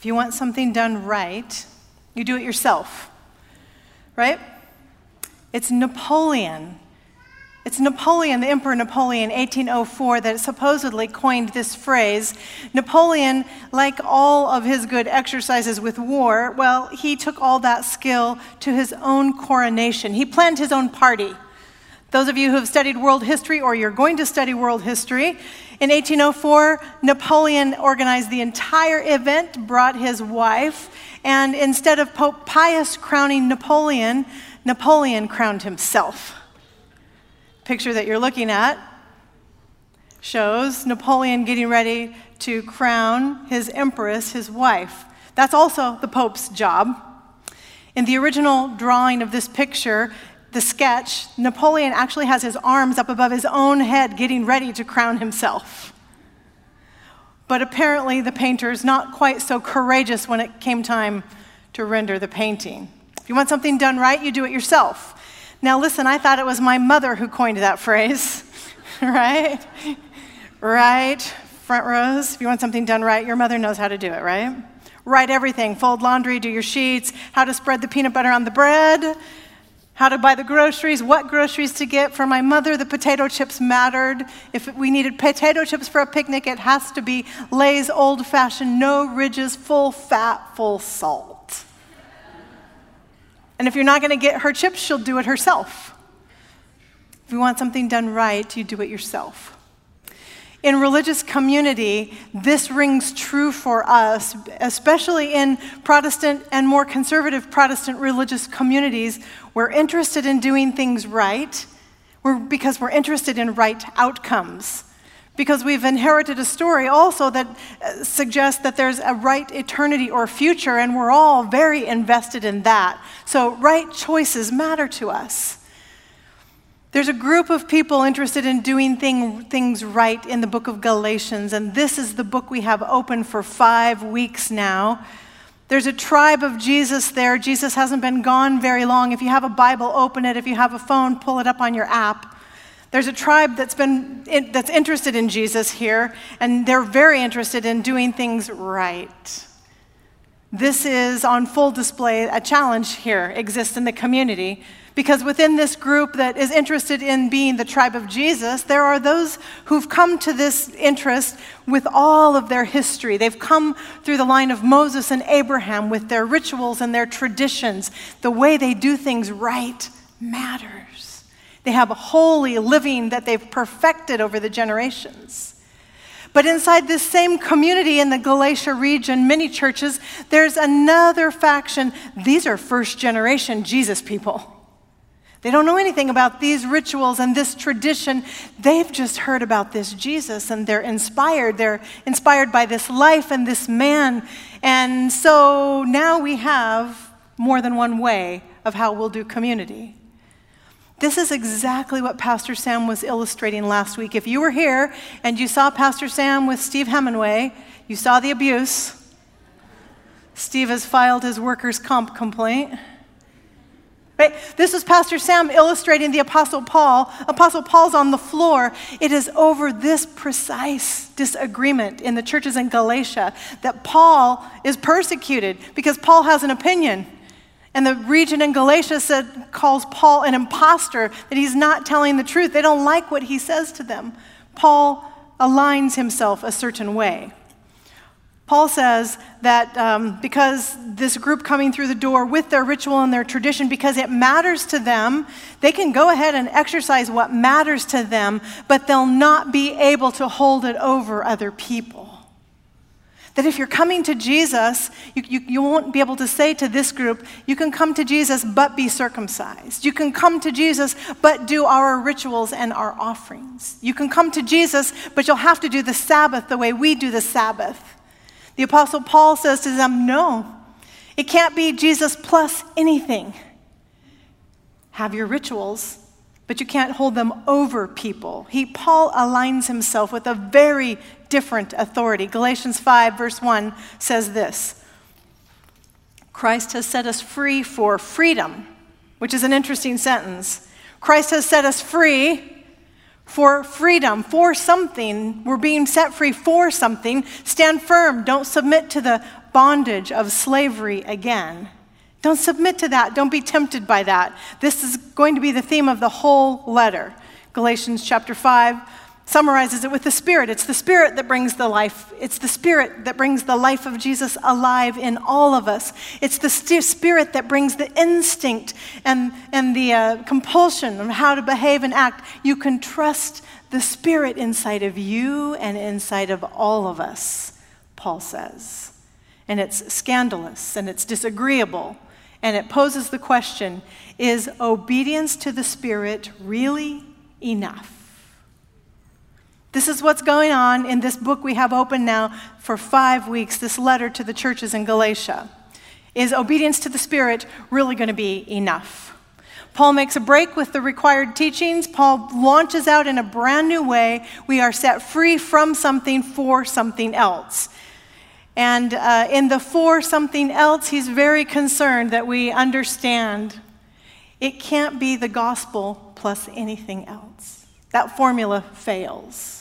If you want something done right, you do it yourself, right? It's Napoleon. It's Napoleon, the Emperor Napoleon, 1804, that supposedly coined this phrase. Napoleon, like all of his good exercises with war, well, he took all that skill to his own coronation. He planned his own party. Those of you who have studied world history or you're going to study world history, in 1804, Napoleon organized the entire event, brought his wife, and instead of Pope Pius crowning Napoleon, Napoleon crowned himself. Picture that you're looking at shows Napoleon getting ready to crown his empress, his wife. That's also the Pope's job. In the original drawing of this picture, the sketch, Napoleon actually has his arms up above his own head getting ready to crown himself. But apparently the painter's not quite so courageous when it came time to render the painting. If you want something done right, you do it yourself. Now listen, I thought it was my mother who coined that phrase, right? Right, front rows. If you want something done right, your mother knows how to do it, right? Write everything, fold laundry, do your sheets, how to spread the peanut butter on the bread, how to buy the groceries, what groceries to get. For my mother, the potato chips mattered. If we needed potato chips for a picnic, it has to be Lay's old-fashioned, no ridges, full fat, full salt. And if you're not going to get her chips, she'll do it herself. If you want something done right, you do it yourself. In religious community, this rings true for us, especially in Protestant and more conservative Protestant religious communities. We're interested in doing things right because we're interested in right outcomes. Because we've inherited a story also that suggests that there's a right eternity or future, and we're all very invested in that. So right choices matter to us. There's a group of people interested in doing things right in the book of Galatians, and this is the book we have open for 5 weeks now. There's a tribe of Jesus there. Jesus hasn't been gone very long. If you have a Bible, open it. If you have a phone, pull it up on your app. There's a tribe that's interested in Jesus here, and they're very interested in doing things right. This is on full display. A challenge here exists in the community, because within this group that is interested in being the tribe of Jesus, there are those who've come to this interest with all of their history. They've come through the line of Moses and Abraham with their rituals and their traditions. The way they do things right matters. They have a holy living that they've perfected over the generations. But inside this same community in the Galatia region, many churches, there's another faction. These are first-generation Jesus people. They don't know anything about these rituals and this tradition. They've just heard about this Jesus, and they're inspired. They're inspired by this life and this man. And so now we have more than one way of how we'll do community. This is exactly what Pastor Sam was illustrating last week. If you were here and you saw Pastor Sam with Steve Hemingway, you saw the abuse. Steve has filed his workers' comp complaint. Right? This is Pastor Sam illustrating the Apostle Paul. Apostle Paul's on the floor. It is over this precise disagreement in the churches in Galatia that Paul is persecuted, because Paul has an opinion. And the region in Galatia calls Paul an imposter, that he's not telling the truth. They don't like what he says to them. Paul aligns himself a certain way. Paul says that because this group coming through the door with their ritual and their tradition, because it matters to them, they can go ahead and exercise what matters to them, but they'll not be able to hold it over other people. That if you're coming to Jesus, you won't be able to say to this group, you can come to Jesus but be circumcised. You can come to Jesus but do our rituals and our offerings. You can come to Jesus, but you'll have to do the Sabbath the way we do the Sabbath. The Apostle Paul says to them, no, it can't be Jesus plus anything. Have your rituals, but you can't hold them over people. Paul aligns himself with a very different authority. Galatians 5 verse 1 says this: Christ has set us free for freedom, which is an interesting sentence. Christ has set us free for freedom, for something. We're being set free for something. Stand firm. Don't submit to the bondage of slavery again. Don't submit to that. Don't be tempted by that. This is going to be the theme of the whole letter. Galatians chapter 5 summarizes it with the Spirit. It's the Spirit that brings the life. It's the Spirit that brings the life of Jesus alive in all of us. It's the Spirit that brings the instinct and the compulsion of how to behave and act. You can trust the Spirit inside of you and inside of all of us, Paul says. And it's scandalous and it's disagreeable. And it poses the question, is obedience to the Spirit really enough? This is what's going on in this book we have open now for 5 weeks, this letter to the churches in Galatia. Is obedience to the Spirit really going to be enough? Paul makes a break with the required teachings. Paul launches out in a brand new way. We are set free from something for something else. And in the for something else, he's very concerned that we understand it can't be the gospel plus anything else. That formula fails.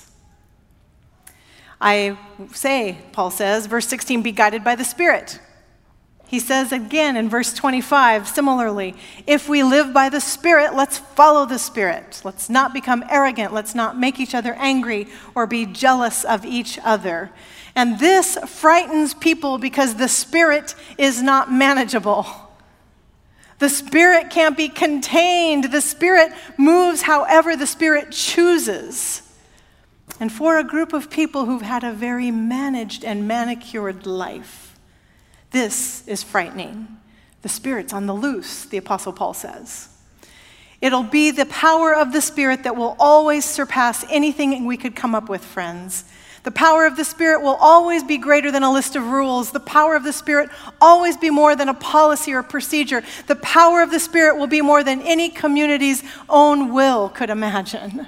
I say, Paul says, verse 16, be guided by the Spirit. He says again in verse 25, similarly, if we live by the Spirit, let's follow the Spirit. Let's not become arrogant. Let's not make each other angry or be jealous of each other. And this frightens people because the Spirit is not manageable. The Spirit can't be contained. The Spirit moves however the Spirit chooses. And for a group of people who've had a very managed and manicured life, this is frightening. The Spirit's on the loose, the Apostle Paul says. It'll be the power of the Spirit that will always surpass anything we could come up with, friends. The power of the Spirit will always be greater than a list of rules. The power of the Spirit always be more than a policy or procedure. The power of the Spirit will be more than any community's own will could imagine.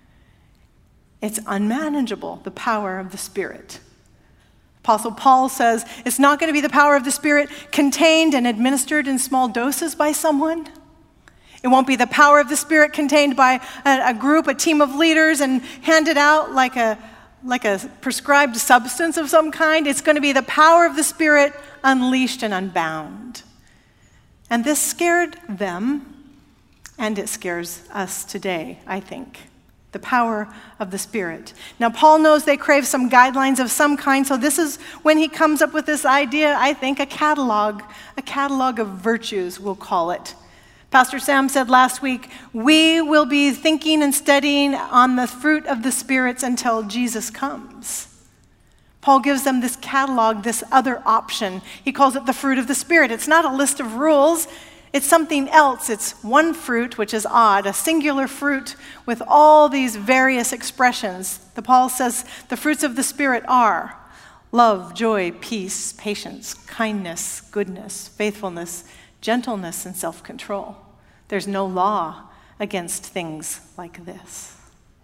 It's unmanageable, the power of the Spirit. Apostle Paul says it's not going to be the power of the Spirit contained and administered in small doses by someone. It won't be the power of the Spirit contained by a group, a team of leaders, and handed out like a prescribed substance of some kind. It's going to be the power of the Spirit unleashed and unbound. And this scared them, and it scares us today, I think. The power of the Spirit. Now, Paul knows they crave some guidelines of some kind, so this is when he comes up with this idea, I think, a catalog of virtues, we'll call it. Pastor Sam said last week, we will be thinking and studying on the fruit of the spirits until Jesus comes. Paul gives them this catalog, this other option. He calls it the fruit of the Spirit. It's not a list of rules. It's something else. It's one fruit, which is odd, a singular fruit with all these various expressions. Paul says the fruits of the Spirit are love, joy, peace, patience, kindness, goodness, faithfulness, gentleness, and self-control. There's no law against things like this.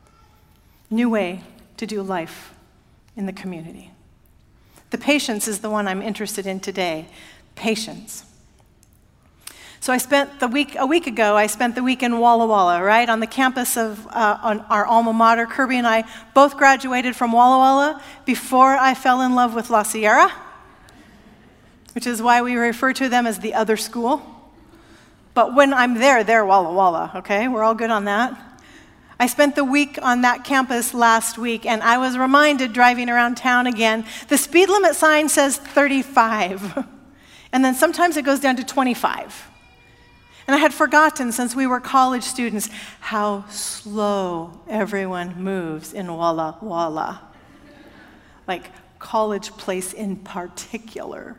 New way to do life in the community. The patience is the one I'm interested in today. Patience. So a week ago, I spent the week in Walla Walla, right, on the campus of on our alma mater. Kirby and I both graduated from Walla Walla before I fell in love with La Sierra, which is why we refer to them as the other school. But when I'm there, they're Walla Walla, okay? We're all good on that. I spent the week on that campus last week, and I was reminded driving around town again, the speed limit sign says 35, and then sometimes it goes down to 25. And I had forgotten, since we were college students, how slow everyone moves in Walla Walla. Like College Place in particular.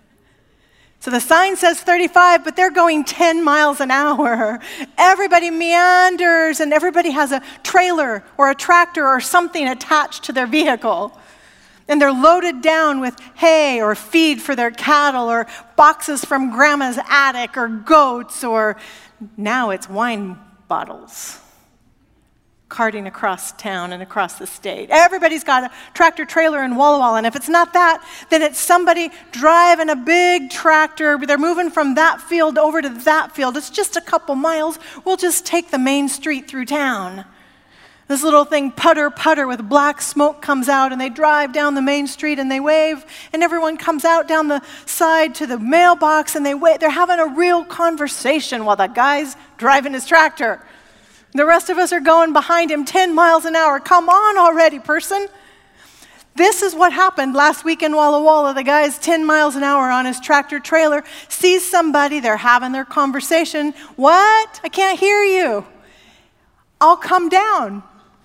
So the sign says 35, but they're going 10 miles an hour. Everybody meanders, and everybody has a trailer or a tractor or something attached to their vehicle. And they're loaded down with hay or feed for their cattle or boxes from grandma's attic or goats, or now it's wine bottles carting across town and across the state. Everybody's got a tractor trailer in Walla Walla, and if it's not that, then it's somebody driving a big tractor. They're moving from that field over to that field. It's just a couple miles. We'll just take the main street through town. This little thing, putter, putter, with black smoke comes out, and they drive down the main street and they wave, and everyone comes out down the side to the mailbox and they wait. They're having a real conversation while the guy's driving his tractor. The rest of us are going behind him 10 miles an hour. Come on already, person. This is what happened last week in Walla Walla. The guy's 10 miles an hour on his tractor trailer, sees somebody, they're having their conversation. What? I can't hear you. I'll come down.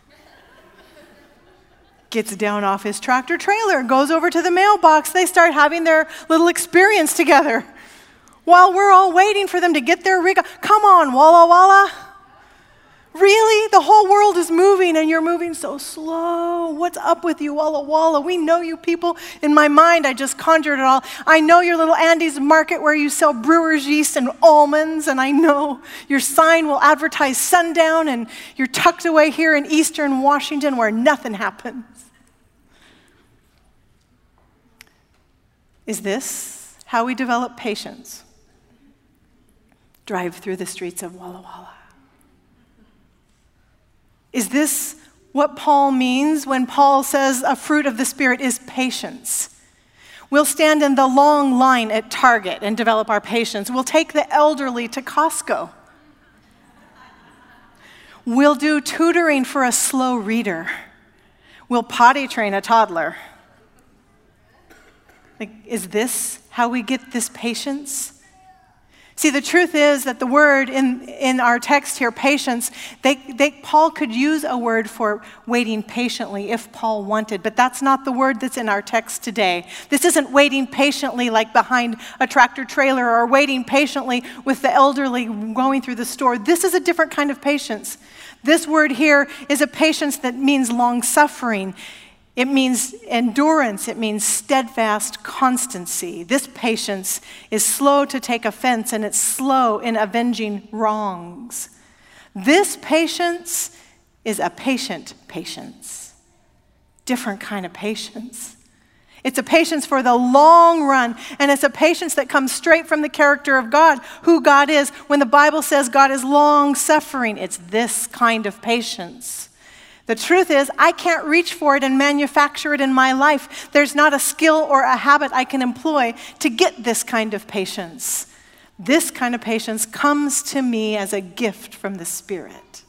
Gets down off his tractor trailer, goes over to the mailbox. They start having their little experience together while we're all waiting for them to get their rig. Come on, Walla Walla. Really? The whole world is moving and you're moving so slow. What's up with you, Walla Walla? We know you people. In my mind, I just conjured it all. I know your little Andy's Market where you sell brewer's yeast and almonds, and I know your sign will advertise sundown, and you're tucked away here in eastern Washington where nothing happens. Is this how we develop patience? Drive through the streets of Walla Walla. Is this what Paul means when Paul says a fruit of the Spirit is patience? We'll stand in the long line at Target and develop our patience. We'll take the elderly to Costco. We'll do tutoring for a slow reader. We'll potty train a toddler. Is this how we get this patience? See, the truth is that the word in our text here, patience, Paul could use a word for waiting patiently if Paul wanted, but that's not the word that's in our text today. This isn't waiting patiently like behind a tractor trailer or waiting patiently with the elderly going through the store. This is a different kind of patience. This word here is a patience that means long-suffering. It means endurance. It means steadfast constancy. This patience is slow to take offense, and it's slow in avenging wrongs. This patience is a patient patience. Different kind of patience. It's a patience for the long run, and it's a patience that comes straight from the character of God, who God is. When the Bible says God is long-suffering, it's this kind of patience. The truth is, I can't reach for it and manufacture it in my life. There's not a skill or a habit I can employ to get this kind of patience. This kind of patience comes to me as a gift from the Spirit.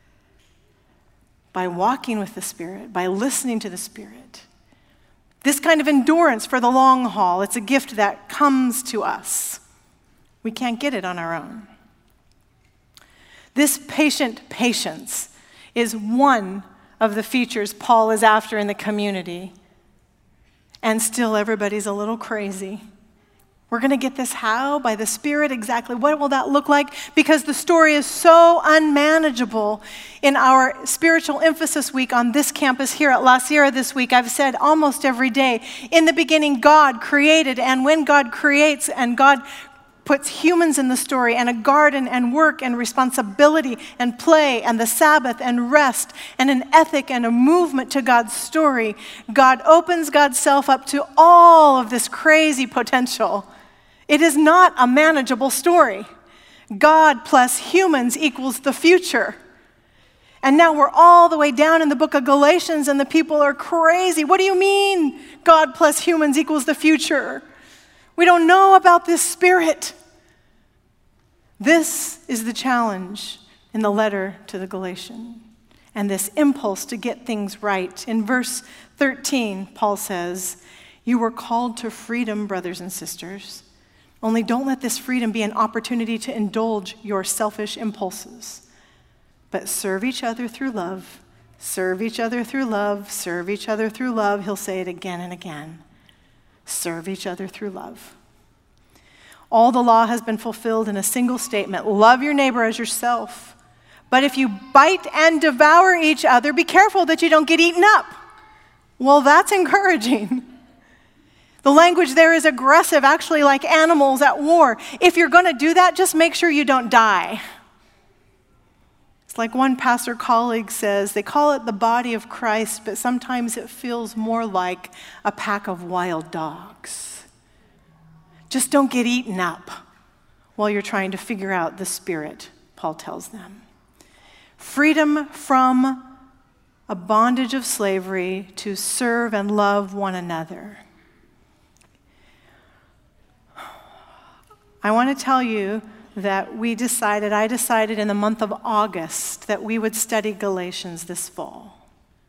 By walking with the Spirit, by listening to the Spirit. This kind of endurance for the long haul, it's a gift that comes to us. We can't get it on our own. This patient patience is one of the features Paul is after in the community. And still everybody's a little crazy. We're going to get this how? By the Spirit, exactly. What will that look like? Because the story is so unmanageable. In our spiritual emphasis week on this campus here at La Sierra this week, I've said almost every day, in the beginning God created, and when God creates and God puts humans in the story, and a garden and work and responsibility and play and the Sabbath and rest and an ethic and a movement to God's story, God opens God's self up to all of this crazy potential. It is not a manageable story. God plus humans equals the future. And now we're all the way down in the book of Galatians, and the people are crazy. What do you mean God plus humans equals the future? We don't know about this Spirit. This is the challenge in the letter to the Galatians, and this impulse to get things right. In verse 13, Paul says, "You were called to freedom, brothers and sisters. Only don't let this freedom be an opportunity to indulge your selfish impulses, but serve each other through love. Serve each other through love. Serve each other through love." He'll say it again and again. Serve each other through love. All the law has been fulfilled in a single statement: love your neighbor as yourself. But if you bite and devour each other, be careful that you don't get eaten up. Well, that's encouraging. The language there is aggressive, actually like animals at war. If you're going to do that, just make sure you don't die. It's like one pastor colleague says, they call it the body of Christ, but sometimes it feels more like a pack of wild dogs. Just don't get eaten up while you're trying to figure out the Spirit, Paul tells them. Freedom from a bondage of slavery to serve and love one another. I want to tell you that I decided in the month of August that we would study Galatians this fall.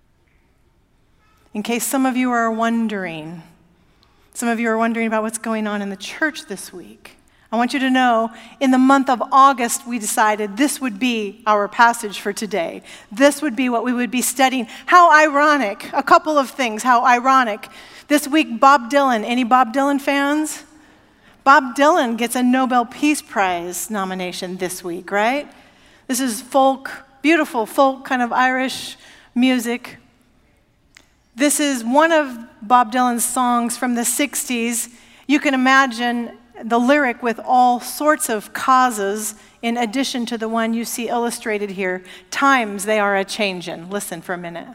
In case some of you are wondering about what's going on in the church this week, I want you to know, in the month of August, we decided this would be our passage for today. This would be what we would be studying. How ironic. A couple of things. How ironic. This week, Bob Dylan. Any Bob Dylan fans? Bob Dylan gets a Nobel Peace Prize nomination this week, right? This is folk, beautiful folk, kind of Irish music. This is one of Bob Dylan's songs from the 60s. You can imagine the lyric with all sorts of causes in addition to the one you see illustrated here. Times they are a-changin'. Listen for a minute.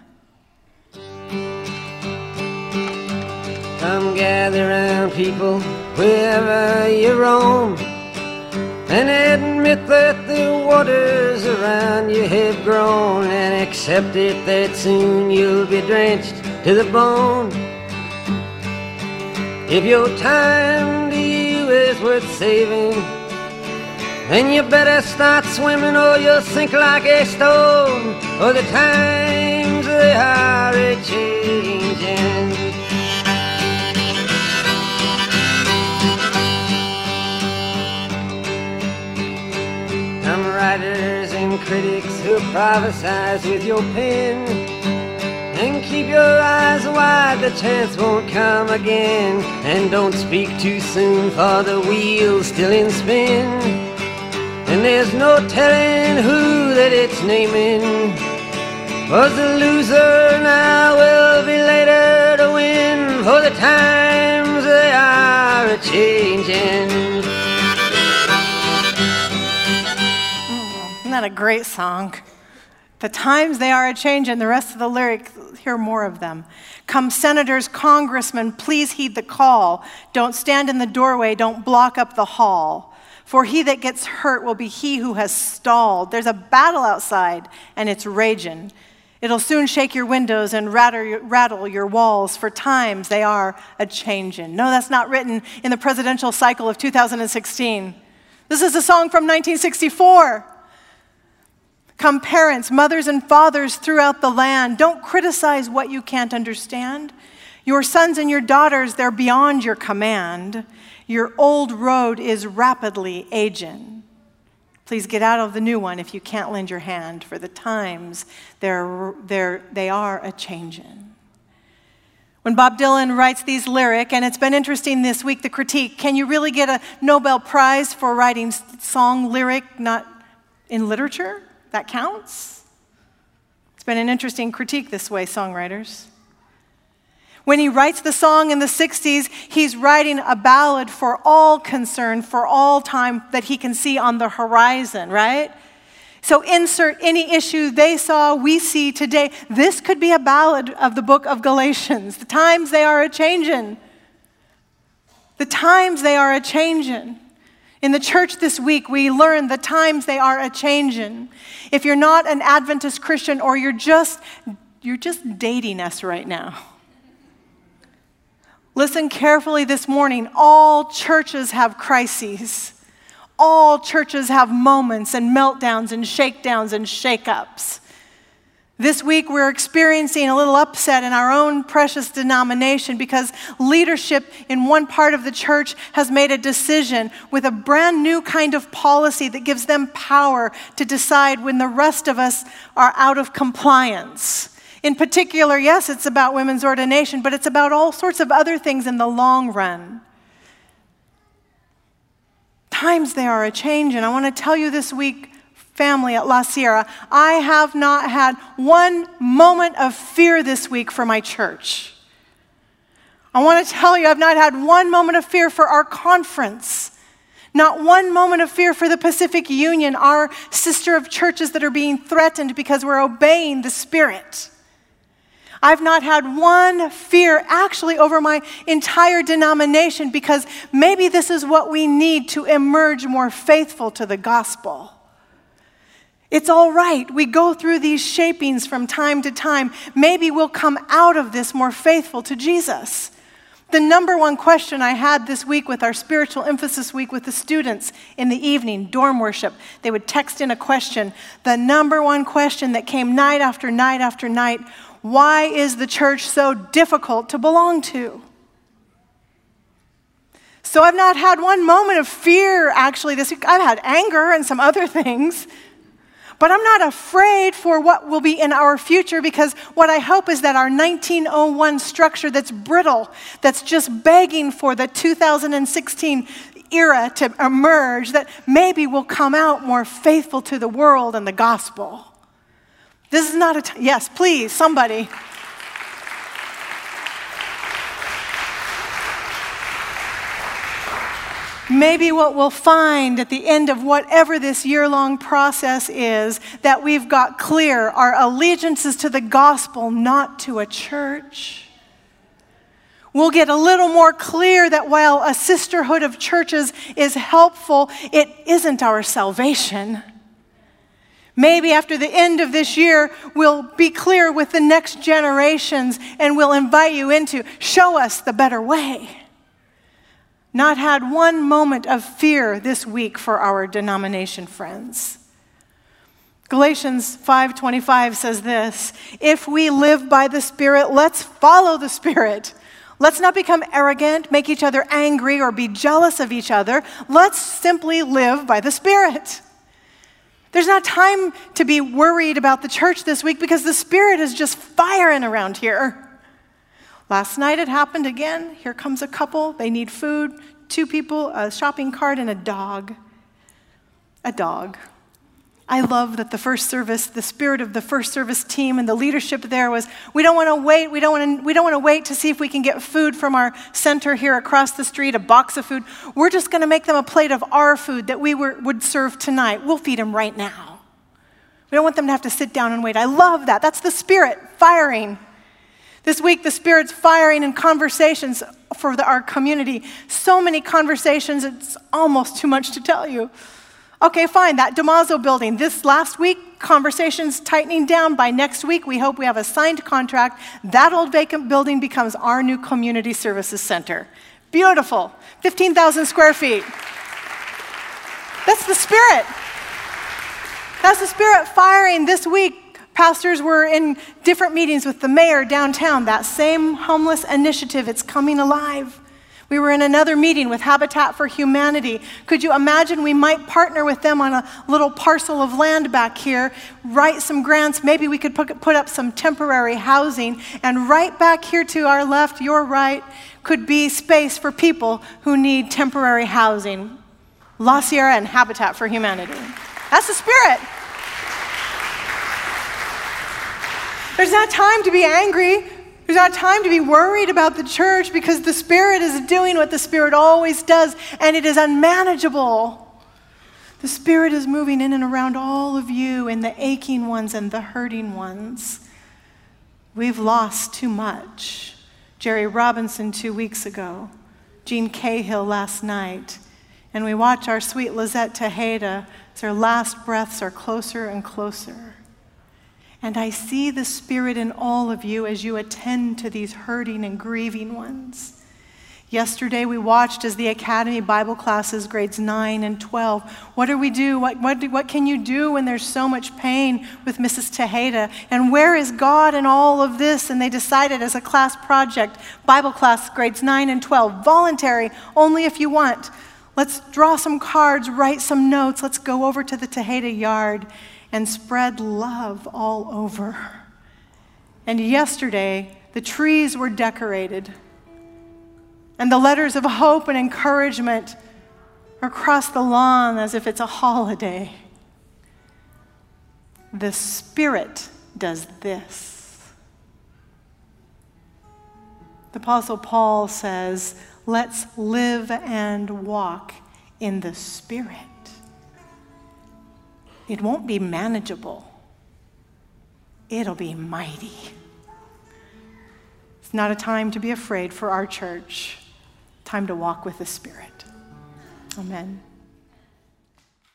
Come gather round, people, wherever you roam, and admit that the waters around you have grown, and accept it that soon you'll be drenched to the bone. If your time to you is worth saving, then you better start swimming or you'll sink like a stone, or the times they are a-changin'. Some writers and critics who prophesize with your pen, and keep your eyes wide, the chance won't come again. And don't speak too soon, for the wheel's still in spin, and there's no telling who that it's naming. Was the loser now will be later to win, for the times they are a-changin'. Isn't that a great song? The times they are a-changin'. The rest of the lyric, hear more of them. Come senators, congressmen, please heed the call. Don't stand in the doorway, don't block up the hall. For he that gets hurt will be he who has stalled. There's a battle outside, and it's ragin'. It'll soon shake your windows and rattle your walls, for times they are a-changin'. No, that's not written in the presidential cycle of 2016. This is a song from 1964. Come parents, mothers, and fathers throughout the land, don't criticize what you can't understand. Your sons and your daughters, they're beyond your command. Your old road is rapidly aging. Please get out of the new one if you can't lend your hand, for the times they are a-changin'. When Bob Dylan writes these lyrics, and it's been interesting this week, the critique, can you really get a Nobel Prize for writing song lyric not in literature? That counts? It's been an interesting critique this way, songwriters. When he writes the song in the 60s, he's writing a ballad for all concerned, for all time that he can see on the horizon, right? So insert any issue they saw, we see today. This could be a ballad of the book of Galatians. The times they are a-changin'. The times they are a-changin'. In the church this week, we learn the times they are a-changin'. If you're not an Adventist Christian, or you're just dating us right now, listen carefully this morning. All churches have crises. All churches have moments and meltdowns and shakedowns and shakeups. This week, we're experiencing a little upset in our own precious denomination because leadership in one part of the church has made a decision with a brand new kind of policy that gives them power to decide when the rest of us are out of compliance. In particular, yes, it's about women's ordination, but it's about all sorts of other things in the long run. Times they are a-changin'. I want to tell you this week, family at La Sierra, I have not had one moment of fear this week for my church. I want to tell you, I've not had one moment of fear for our conference. Not one moment of fear for the Pacific Union, our sister of churches that are being threatened because we're obeying the Spirit. I've not had one fear actually over my entire denomination because maybe this is what we need to emerge more faithful to the gospel. It's all right. We go through these shapings from time to time. Maybe we'll come out of this more faithful to Jesus. The number one question I had this week with our spiritual emphasis week with the students in the evening, dorm worship, they would text in a question. The number one question that came night after night after night, why is the church so difficult to belong to? So I've not had one moment of fear actually this week. I've had anger and some other things. But I'm not afraid for what will be in our future, because what I hope is that our 1901 structure that's brittle, that's just begging for the 2016 era to emerge, that maybe will come out more faithful to the world and the gospel. This is not a time. Yes, please, somebody. Maybe what we'll find at the end of whatever this year-long process is, that we've got clear our allegiances to the gospel, not to a church. We'll get a little more clear that while a sisterhood of churches is helpful, it isn't our salvation. Maybe after the end of this year, we'll be clear with the next generations and we'll invite you into, show us the better way. Not had one moment of fear this week for our denomination friends. Galatians 5:25 says this, if we live by the Spirit, let's follow the Spirit. Let's not become arrogant, make each other angry, or be jealous of each other. Let's simply live by the Spirit. There's not time to be worried about the church this week because the Spirit is just firing around here. Last night it happened again. Here comes a couple. They need food. 2 people, a shopping cart, and a dog. A dog. I love that the first service, the spirit of the first service team and the leadership there was, we don't want to wait. We don't want to wait to see if we can get food from our center here across the street, a box of food. We're just going to make them a plate of our food that we would serve tonight. We'll feed them right now. We don't want them to have to sit down and wait. I love that. That's the Spirit firing. This week, the Spirit's firing in conversations for our community. So many conversations, it's almost too much to tell you. Okay, fine, that DeMazzo building. This last week, conversations tightening down. By next week, we hope we have a signed contract. That old vacant building becomes our new community services center. Beautiful, 15,000 square feet. That's the Spirit. That's the Spirit firing this week. Pastors were in different meetings with the mayor downtown. That same homeless initiative, it's coming alive. We were in another meeting with Habitat for Humanity. Could you imagine we might partner with them on a little parcel of land back here, write some grants, maybe we could put up some temporary housing, and right back here to our left, your right, could be space for people who need temporary housing. La Sierra and Habitat for Humanity. That's the Spirit. There's not time to be angry. There's not time to be worried about the church because the Spirit is doing what the Spirit always does, and it is unmanageable. The Spirit is moving in and around all of you and the aching ones and the hurting ones. We've lost too much. Jerry Robinson 2 weeks ago, Gene Cahill last night, and we watch our sweet Lizette Tejeda as her last breaths are closer and closer. And I see the Spirit in all of you as you attend to these hurting and grieving ones. Yesterday we watched as the Academy Bible classes, grades 9 and 12. What do we do? What can you do when there's so much pain with Mrs. Tejeda? And where is God in all of this? And they decided as a class project, Bible class, grades 9 and 12, voluntary, only if you want. Let's draw some cards, write some notes. Let's go over to the Tejeda yard and spread love all over. And yesterday, the trees were decorated, and the letters of hope and encouragement are across the lawn as if it's a holiday. The Spirit does this. The Apostle Paul says, let's live and walk in the Spirit. It won't be manageable. It'll be mighty. It's not a time to be afraid for our church. Time to walk with the Spirit. Amen.